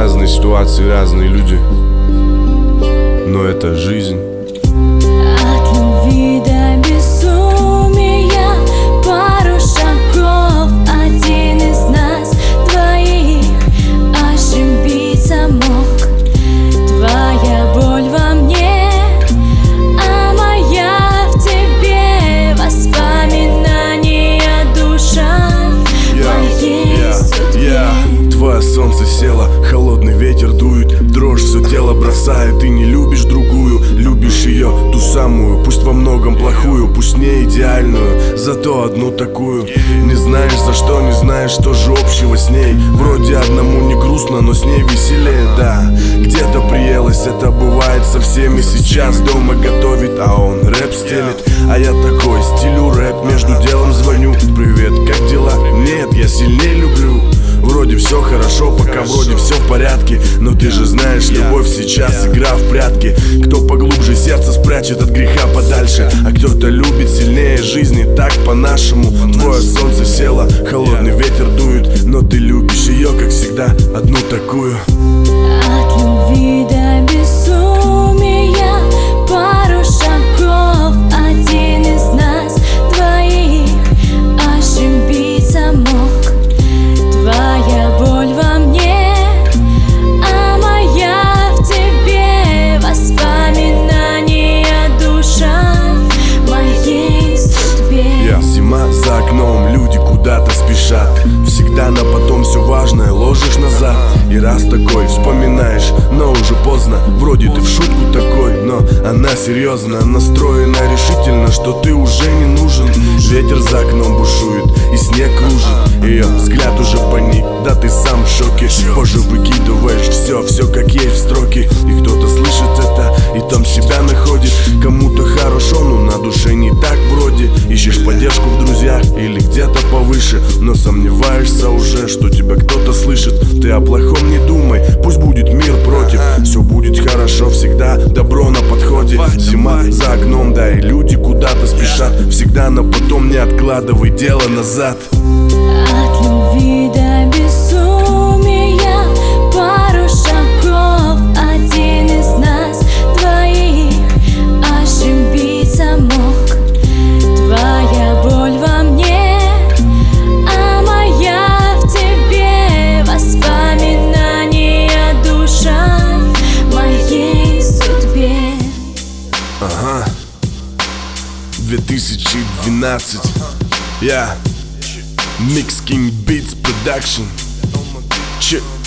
разные ситуации, разные люди, но это жизнь. От любви до безумия пару шагов, один из нас двоих ошибиться мог. Твоя боль во мне, а моя в тебе, воспоминания, душа моей судьбе. Твое солнце село, холодный ветер дует, дрожь все тело бросает. Ты не любишь другую, любишь ее, ту самую, пусть во многом плохую, пусть не идеальную, зато одну такую. Не знаешь за что, не знаешь, что же общего с ней. Вроде одному не грустно, но с ней веселее, да. Где-то приелось, это бывает со всеми. Сейчас дома готовит, а он рэп стелит. А я такой, стилю рэп, между делом звоню. Привет, как дела? Нет, я сильнее люблю. Вроде все хорошо, пока вроде все в порядке. Но ты же знаешь, любовь сейчас игра в прятки. Кто поглубже сердце спрячет от греха подальше, а кто-то любит сильнее жизни, так по-нашему. Твое солнце село, холодный ветер дует, но ты любишь ее, как всегда, одну такую. От любви до безумия пару шагов, один из нас двоих ошибиться мог. Твоя боль во мне, а моя в тебе, воспоминания, душа моей судьбе. Зима за окном, люди куда-то спешат. Всегда на потом все важное ложишь назад. И раз такой вспоминаешь, но уже поздно. Вроде ты в шутку такой, но она серьезно настроена решительно, что ты уже не нужен. Ветер за окном бушует и снег кружит. Ее взгляд уже паник, да ты сам в шоке. Позже выкидываешь все как есть в строки. И кто-то слышит это и там себя находит. Кому-то хорошо, но на душе не так вроде. Ищешь поддержку в друзьях или где-то повыше, но сомневаешься уже, что тебя кто-то слышит. Ты о плохом не думай, пусть будет мир против. Все будет хорошо, всегда добро на подходе. Зима за окном, да и люди куда-то спешат. Всегда на потом, не откладывай дело назад. От любви до безумия пару шагов, один из нас двоих ошибиться мог. Твоя боль во мне, а моя в тебе, воспоминания, душа моей судьбе. 2012. Mix King Beats Production.